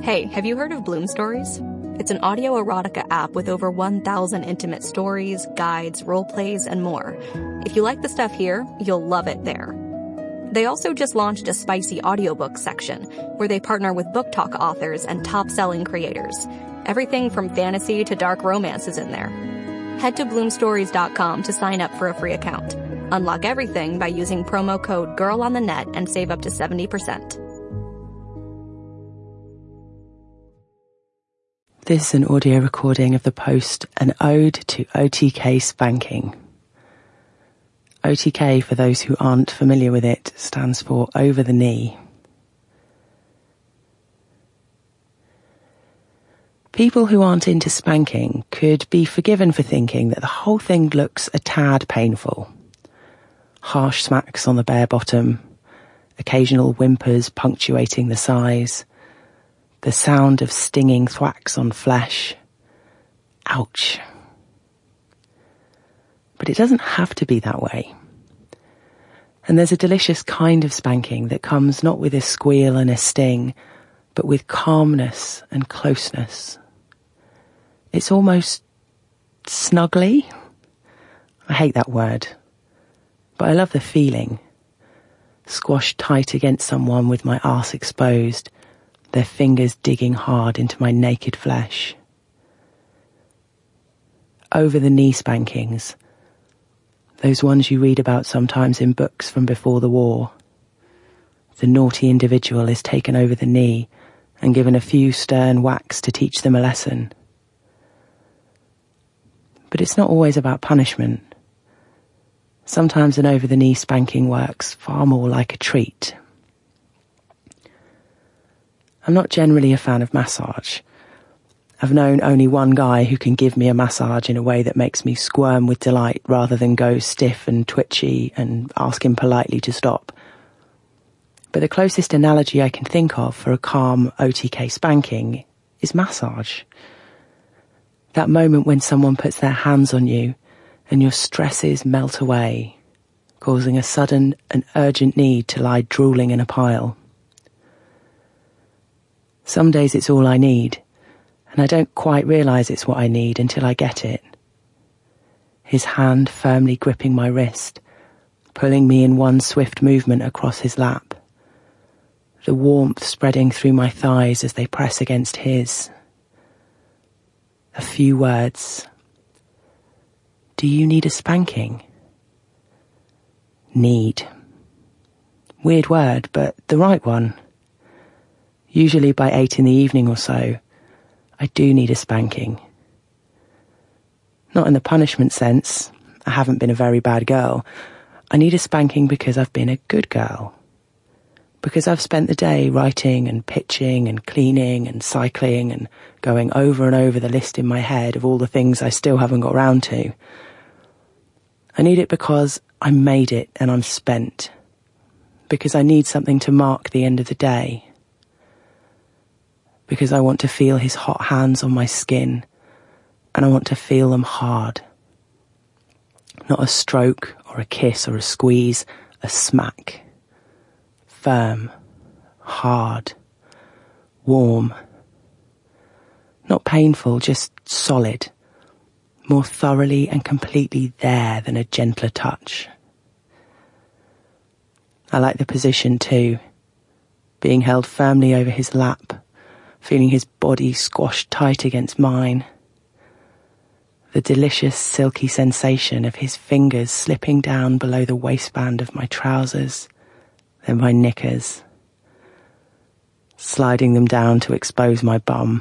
Hey, have you heard of Bloom Stories? It's an audio erotica app with over 1,000 intimate stories, guides, role plays, and more. If you like the stuff here, you'll love it there. They also just launched a spicy audiobook section where they partner with book talk authors and top-selling creators. Everything from fantasy to dark romance is in there. Head to bloomstories.com to sign up for a free account. Unlock everything by using promo code GIRLONTHENET and save up to 70%. This is an audio recording of the post, An Ode to OTK Spanking. OTK, for those who aren't familiar with it, stands for over the knee. People who aren't into spanking could be forgiven for thinking that the whole thing looks a tad painful. Harsh smacks on the bare bottom, occasional whimpers punctuating the sighs, the sound of stinging thwacks on flesh. Ouch. But it doesn't have to be that way. And there's a delicious kind of spanking that comes not with a squeal and a sting, but with calmness and closeness. It's almost snuggly. I hate that word, but I love the feeling. Squashed tight against someone with my arse exposed, their fingers digging hard into my naked flesh. Over the knee spankings, those ones you read about sometimes in books from before the war. The naughty individual is taken over the knee and given a few stern whacks to teach them a lesson. But it's not always about punishment. Sometimes an over-the-knee spanking works far more like a treat. I'm not generally a fan of massage. I've known only one guy who can give me a massage in a way that makes me squirm with delight rather than go stiff and twitchy and ask him politely to stop. But the closest analogy I can think of for a calm OTK spanking is massage. That moment when someone puts their hands on you and your stresses melt away, causing a sudden and urgent need to lie drooling in a pile. Some days it's all I need, and I don't quite realise it's what I need until I get it. His hand firmly gripping my wrist, pulling me in one swift movement across his lap. The warmth spreading through my thighs as they press against his. A few words. Do you need a spanking? Need. Weird word, but the right one. Usually by 8 in the evening or so, I do need a spanking. Not in the punishment sense. I haven't been a very bad girl. I need a spanking because I've been a good girl. Because I've spent the day writing and pitching and cleaning and cycling and going over and over the list in my head of all the things I still haven't got round to. I need it because I made it and I'm spent. Because I need something to mark the end of the day. Because I want to feel his hot hands on my skin, and I want to feel them hard. Not a stroke or a kiss or a squeeze, a smack. Firm, hard, warm. Not painful, just solid. More thoroughly and completely there than a gentler touch. I like the position too, being held firmly over his lap, feeling his body squashed tight against mine. The delicious silky sensation of his fingers slipping down below the waistband of my trousers, then my knickers, sliding them down to expose my bum.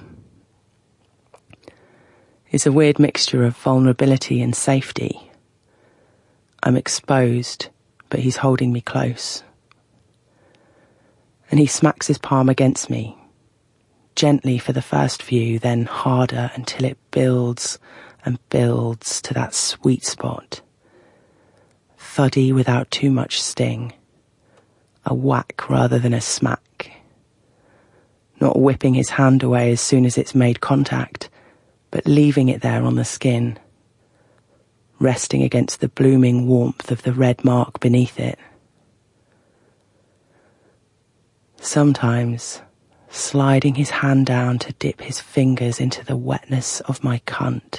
It's a weird mixture of vulnerability and safety. I'm exposed, but he's holding me close. And he smacks his palm against me, gently for the first few, then harder until it builds and builds to that sweet spot. Thuddy without too much sting. A whack rather than a smack. Not whipping his hand away as soon as it's made contact, but leaving it there on the skin, resting against the blooming warmth of the red mark beneath it. Sometimes sliding his hand down to dip his fingers into the wetness of my cunt.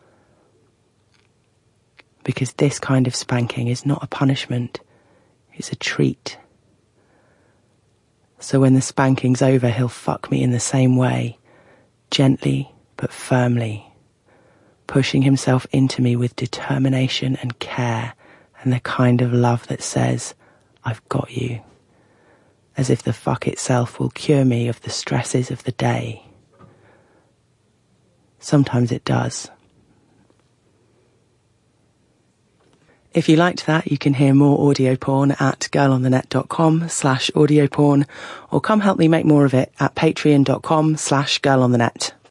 Because this kind of spanking is not a punishment, it's a treat. So when the spanking's over, he'll fuck me in the same way, gently but firmly, pushing himself into me with determination and care and the kind of love that says, I've got you, as if the fuck itself will cure me of the stresses of the day. Sometimes it does. If you liked that, you can hear more audio porn at girlonthenet.com/audioporn, or come help me make more of it at patreon.com/girlonthenet.